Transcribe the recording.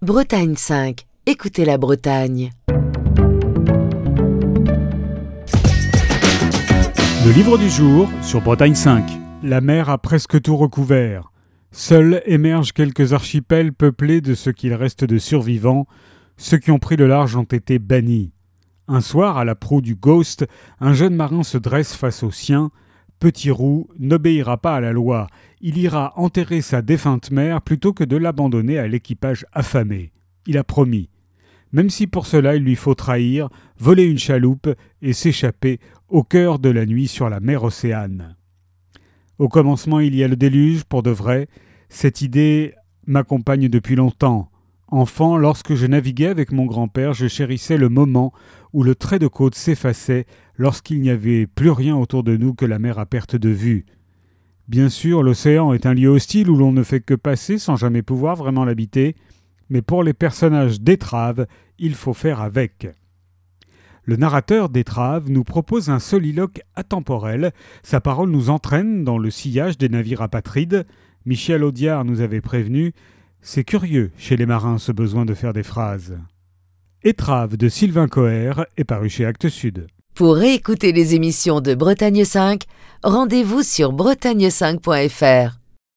Bretagne 5. Écoutez la Bretagne. Le livre du jour sur Bretagne 5. La mer a presque tout recouvert. Seuls émergent quelques archipels peuplés de ce qu'il reste de survivants. Ceux qui ont pris le large ont été bannis. Un soir, à la proue du Ghost, un jeune marin se dresse face aux siens. Petit Roux n'obéira pas à la loi. Il ira enterrer sa défunte mère plutôt que de l'abandonner à l'équipage affamé. Il a promis. Même si pour cela il lui faut trahir, voler une chaloupe et s'échapper au cœur de la nuit sur la mer Océane. Au commencement, il y a le déluge, pour de vrai. Cette idée m'accompagne depuis longtemps. Enfant, lorsque je naviguais avec mon grand-père, je chérissais le moment où le trait de côte s'effaçait lorsqu'il n'y avait plus rien autour de nous que la mer à perte de vue. Bien sûr, l'océan est un lieu hostile où l'on ne fait que passer sans jamais pouvoir vraiment l'habiter, mais pour les personnages d'Étrave, il faut faire avec. Le narrateur d'Étrave nous propose un soliloque atemporel. Sa parole nous entraîne dans le sillage des navires apatrides. Michel Audiard nous avait prévenu. C'est curieux chez les marins ce besoin de faire des phrases. Étrave de Sylvain Coher est paru chez Actes Sud. Pour réécouter les émissions de Bretagne 5, rendez-vous sur bretagne5.fr.